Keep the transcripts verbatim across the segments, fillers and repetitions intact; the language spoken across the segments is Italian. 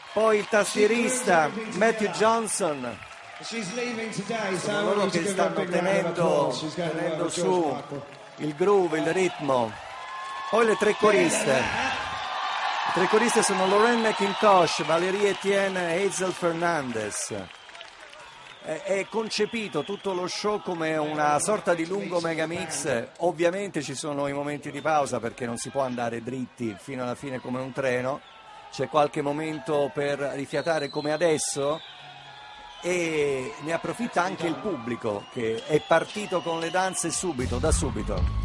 poi il tastierista Matthew Johnson. Sono loro che stanno tenendo, tenendo su il groove, il ritmo. Poi le tre coriste. Le tre coriste sono Lorraine McIntosh, Valérie Etienne e Hazel Fernandez. È concepito tutto lo show come una sorta di lungo megamix. Ovviamente ci sono i momenti di pausa perché non si può andare dritti fino alla fine come un treno, c'è qualche momento per rifiatare come adesso, e ne approfitta anche il pubblico che è partito con le danze subito, da subito.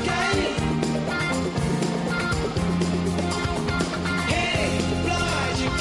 Hey, Floyd, you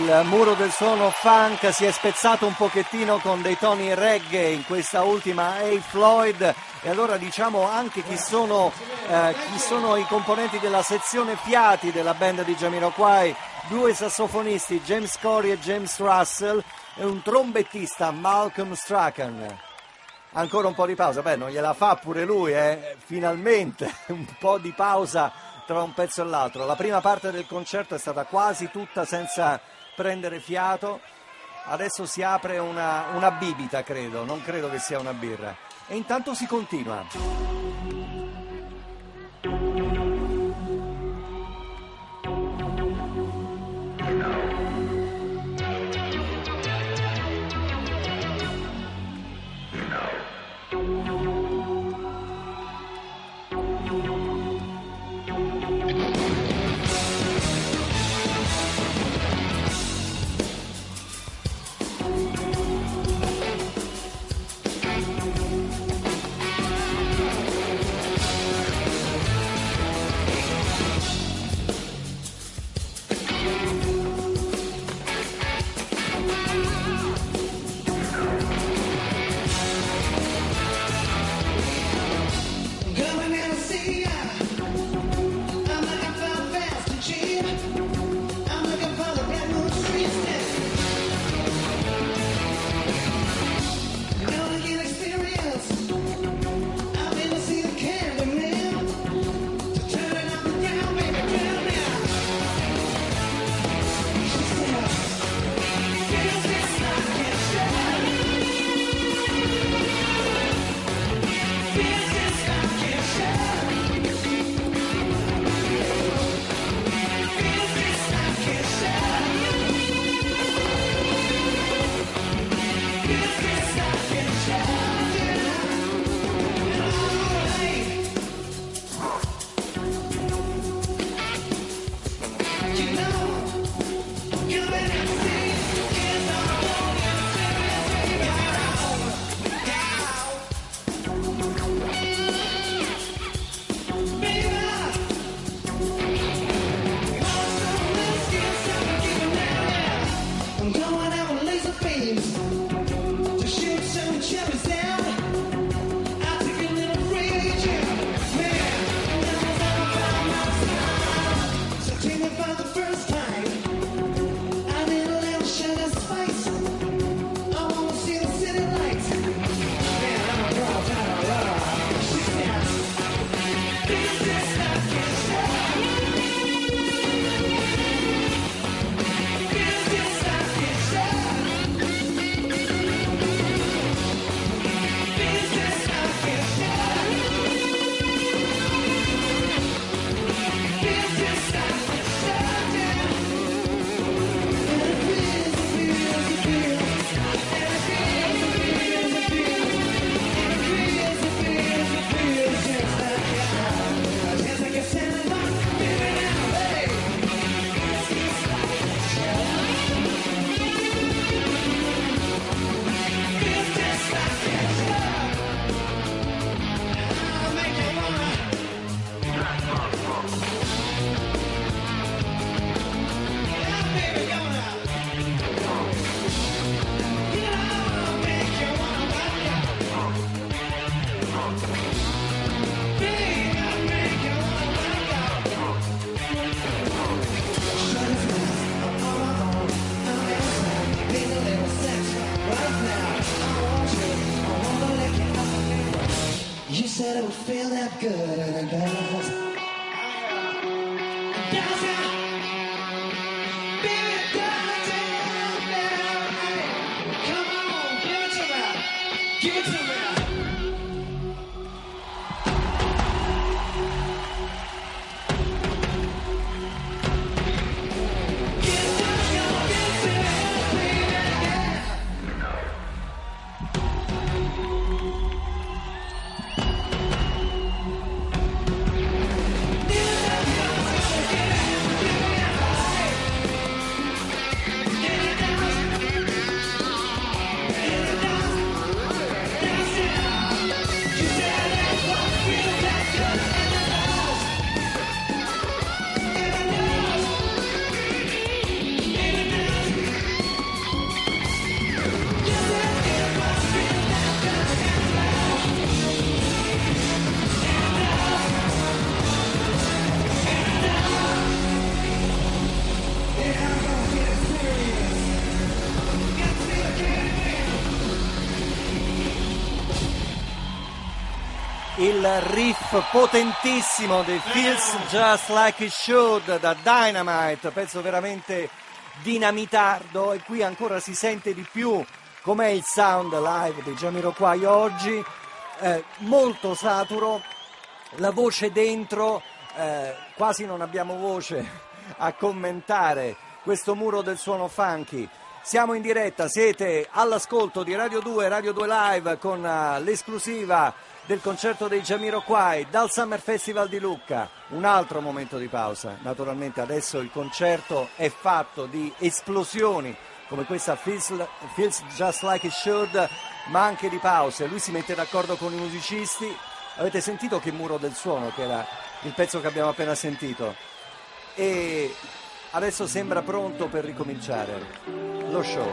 il muro del suono funk si è spezzato un pochettino con dei toni reggae in questa ultima A. Floyd, e allora diciamo anche chi sono, eh, chi sono i componenti della sezione fiati della band di Jamiroquai: due sassofonisti, James Corey e James Russell, e un trombettista, Malcolm Strachan. Ancora un po' di pausa, beh, non gliela fa pure lui, eh? Finalmente un po' di pausa tra un pezzo e l'altro. La prima parte del concerto è stata quasi tutta senza prendere fiato, adesso si apre una, una bibita, credo, non credo che sia una birra, e intanto si continua. Said it would feel that good and it does. It does it. Baby, it does it. Come on, give it to me. Give it to me. Yes. il riff potentissimo dei Feels Just Like It Should da Dynamite, pezzo veramente dinamitardo, e qui ancora si sente di più com'è il sound live dei Jamiroquai oggi, eh, molto saturo, la voce dentro, eh, quasi non abbiamo voce a commentare questo muro del suono funky. Siamo in diretta, siete all'ascolto di Radio due, Radio due Live, con uh, l'esclusiva del concerto dei Jamiroquai dal Summer Festival di Lucca. Un altro momento di pausa, naturalmente adesso il concerto è fatto di esplosioni come questa Feels, Feels Just Like It Should, ma anche di pause. Lui si mette d'accordo con i musicisti. Avete sentito che muro del suono, che era il pezzo che abbiamo appena sentito, e adesso sembra pronto per ricominciare lo show.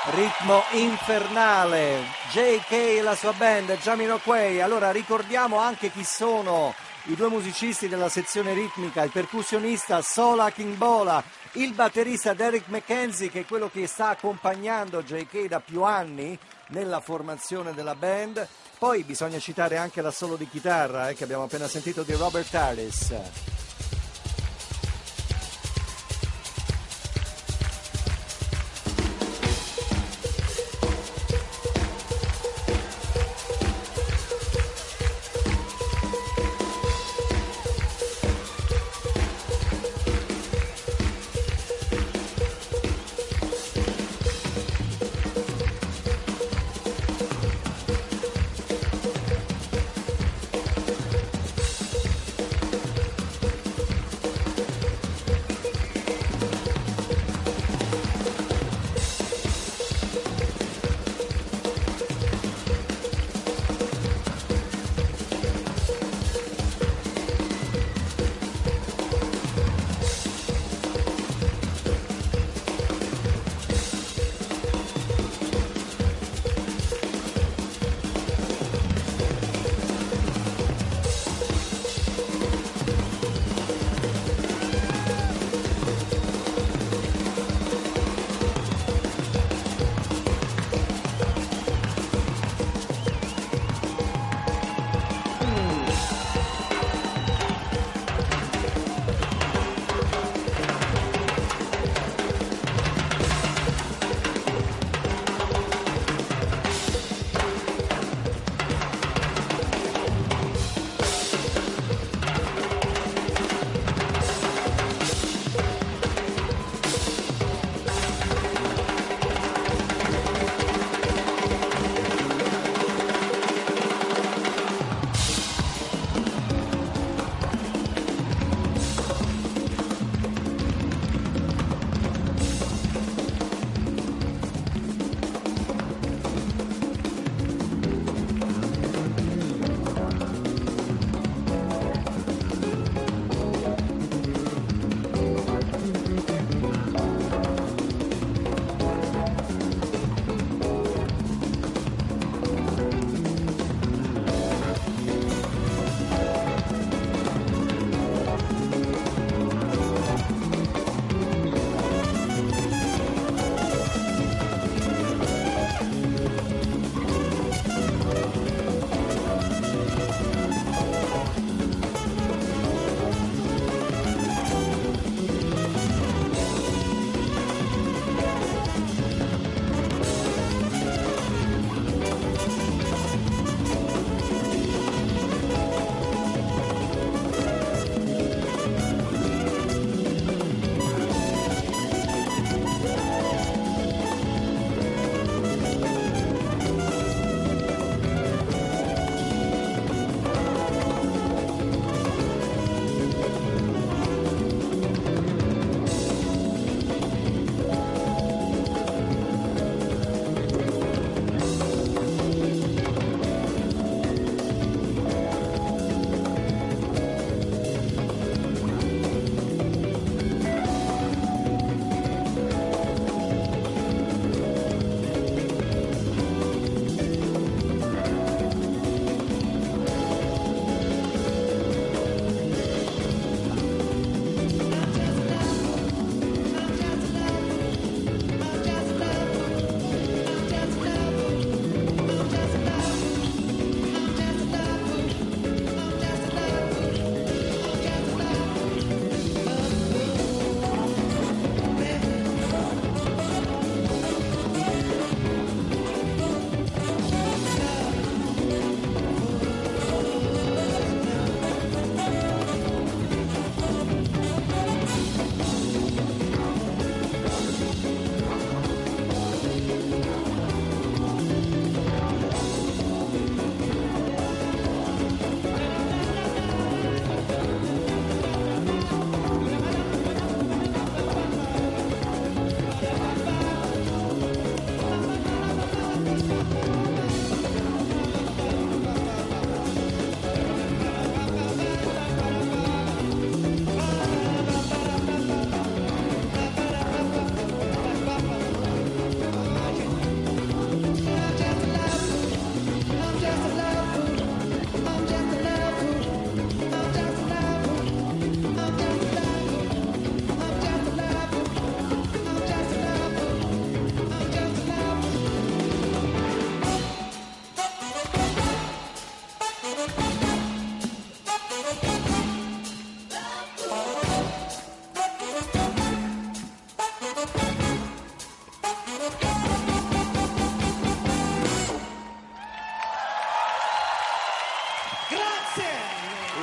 ritmo infernale, J K e la sua band Jamiroquai. Allora ricordiamo anche chi sono i due musicisti della sezione ritmica: il percussionista Sol Akingbola, il batterista Derek McKenzie, che è quello che sta accompagnando J K da più anni nella formazione della band. Poi bisogna citare anche l'assolo di chitarra eh, che abbiamo appena sentito di Robert Harris.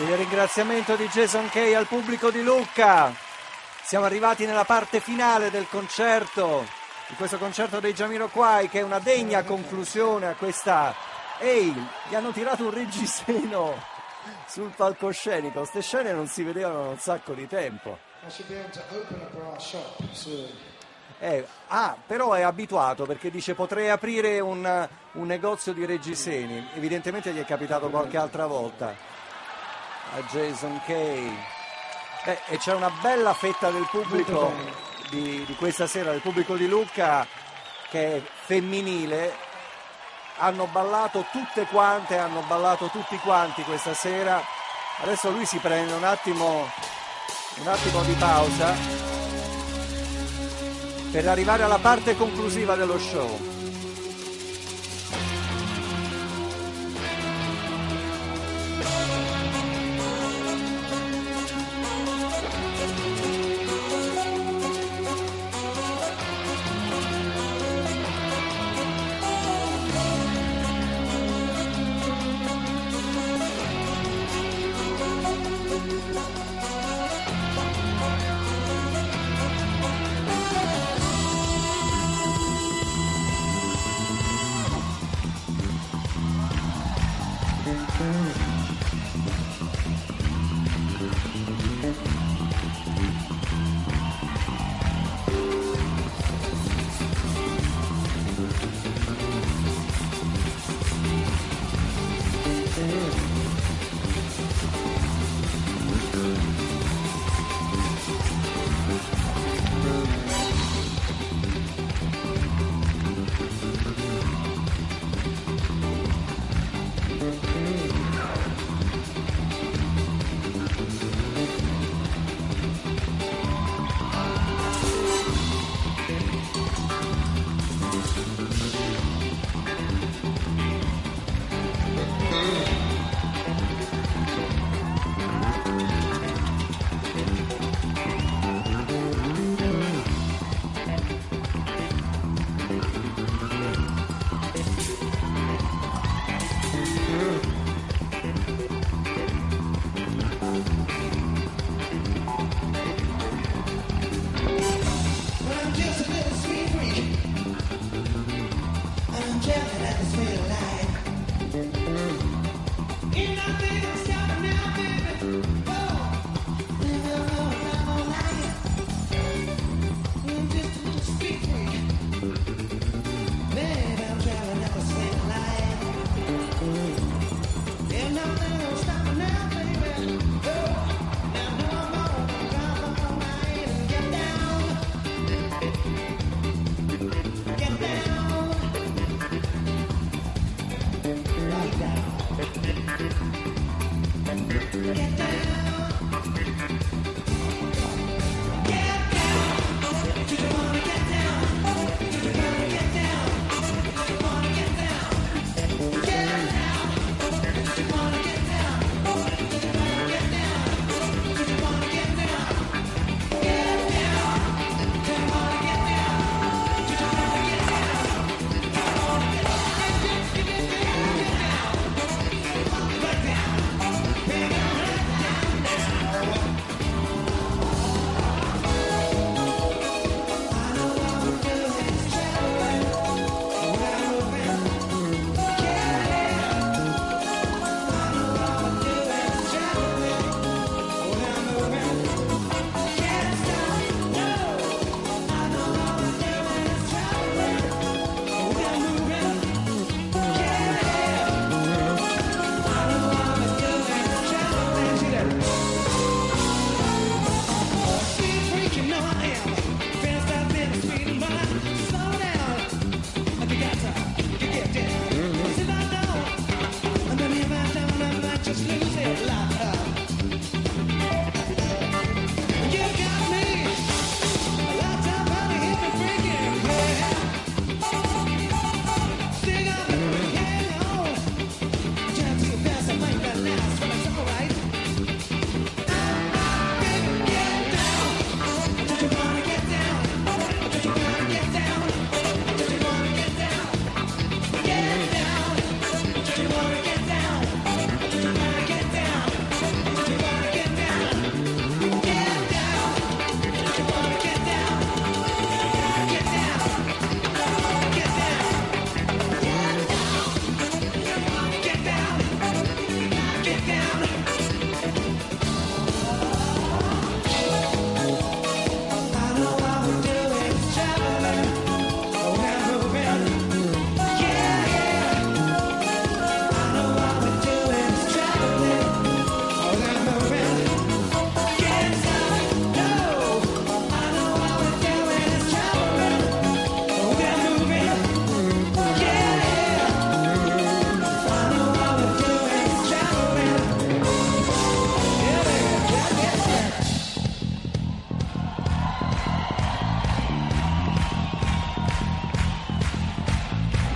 Il ringraziamento di Jason Kay al pubblico di Lucca. Siamo arrivati nella parte finale del concerto, di questo concerto dei Jamiroquai, che è una degna conclusione a questa... Ehi, gli hanno tirato un reggiseno sul palcoscenico, queste scene non si vedevano da un sacco di tempo. Eh, ah, però è abituato, perché dice potrei aprire un, un negozio di reggiseni. Evidentemente gli è capitato qualche altra volta a Jason Kay. Eh, e c'è una bella fetta del pubblico di, di questa sera, del pubblico di Lucca, che è femminile. Hanno ballato tutte quante, hanno ballato tutti quanti questa sera. Adesso lui si prende un attimo, un attimo di pausa per arrivare alla parte conclusiva dello show.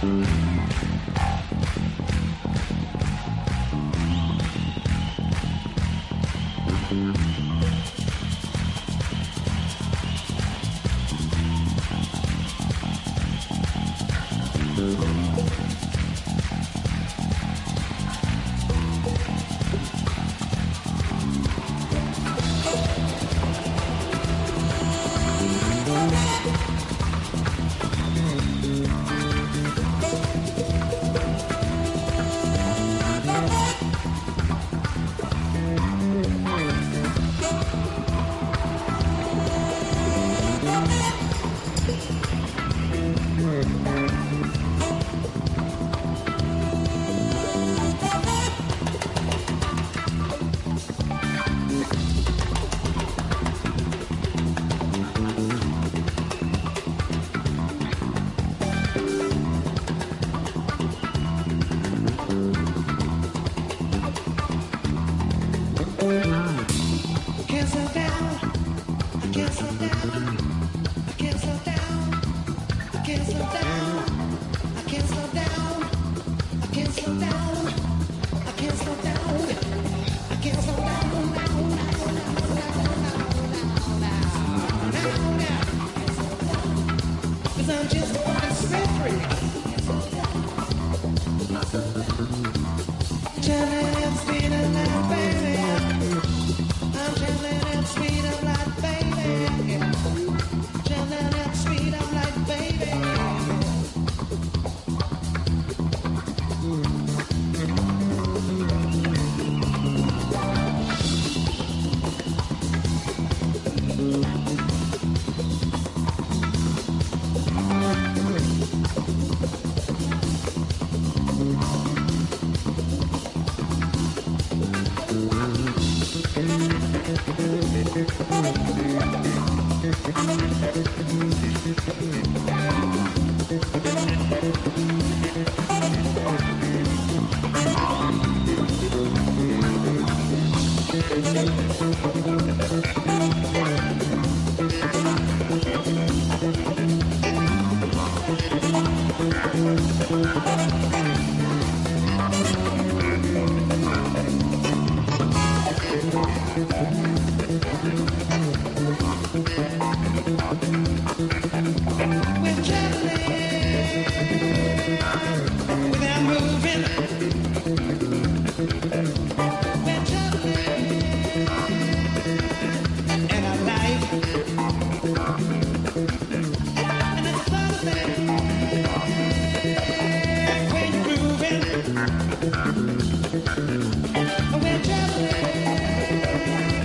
We're traveling.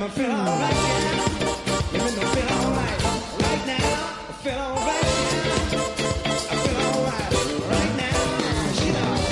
me feel alright, yeah. You make me feel alright. Right now, I feel alright, yeah. I feel alright. Right now, you know.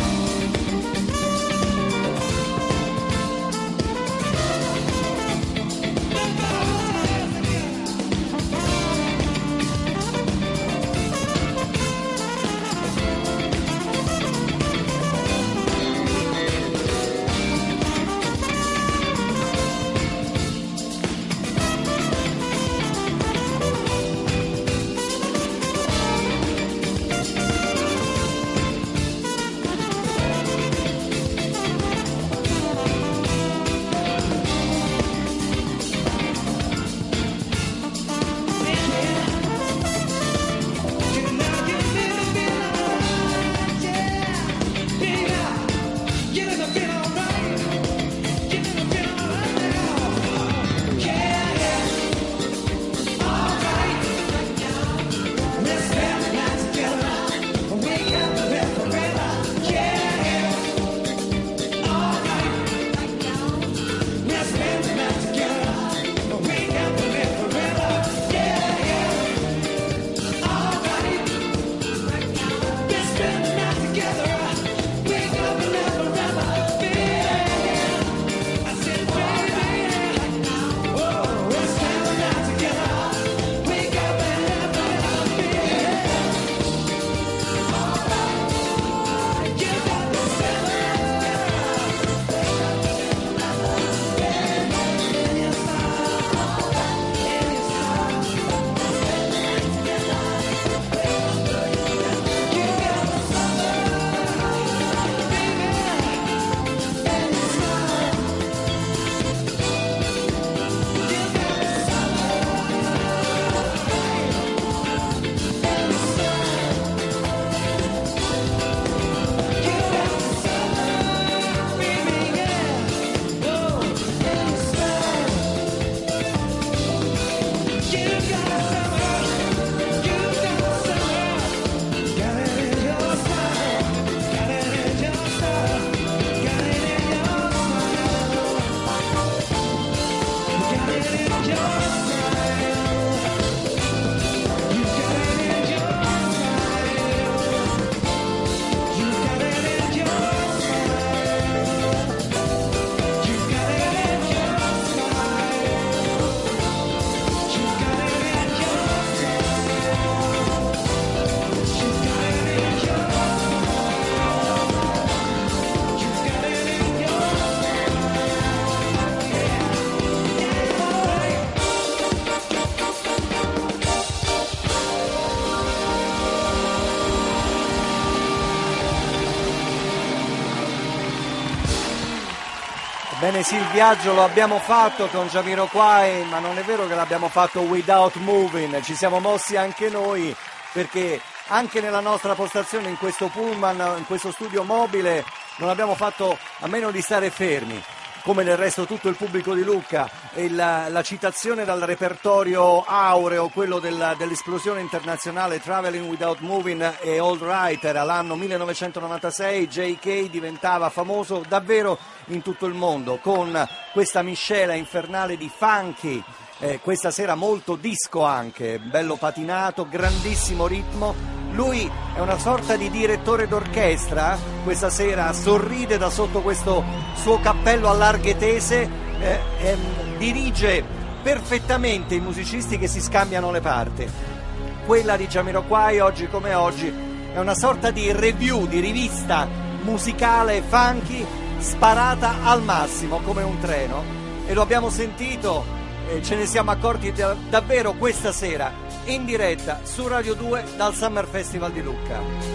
Bene sì, il viaggio lo abbiamo fatto con Jamiroquai, ma non è vero che l'abbiamo fatto without moving, ci siamo mossi anche noi, perché anche nella nostra postazione in questo pullman, in questo studio mobile, non abbiamo fatto a meno di stare fermi, come del resto tutto il pubblico di Lucca. E la, la citazione dal repertorio aureo, quello della, dell'esplosione internazionale Traveling Without Moving e Old Writer all'anno millenovecentonovantasei, J K diventava famoso davvero in tutto il mondo con questa miscela infernale di funky, eh, questa sera molto disco anche, bello patinato, grandissimo ritmo. Lui è una sorta di direttore d'orchestra, questa sera sorride da sotto questo suo cappello a larghe tese, eh, eh, dirige perfettamente i musicisti che si scambiano le parti. Quella di Jamiroquai oggi come oggi è una sorta di review, di rivista musicale funky sparata al massimo come un treno, e lo abbiamo sentito e ce ne siamo accorti da, davvero questa sera in diretta su Radio due dal Summer Festival di Lucca.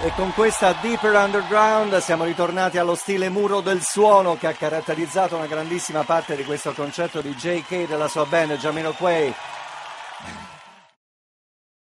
E con questa Deeper Underground siamo ritornati allo stile muro del suono che ha caratterizzato una grandissima parte di questo concerto di J K della sua band Jamiroquai.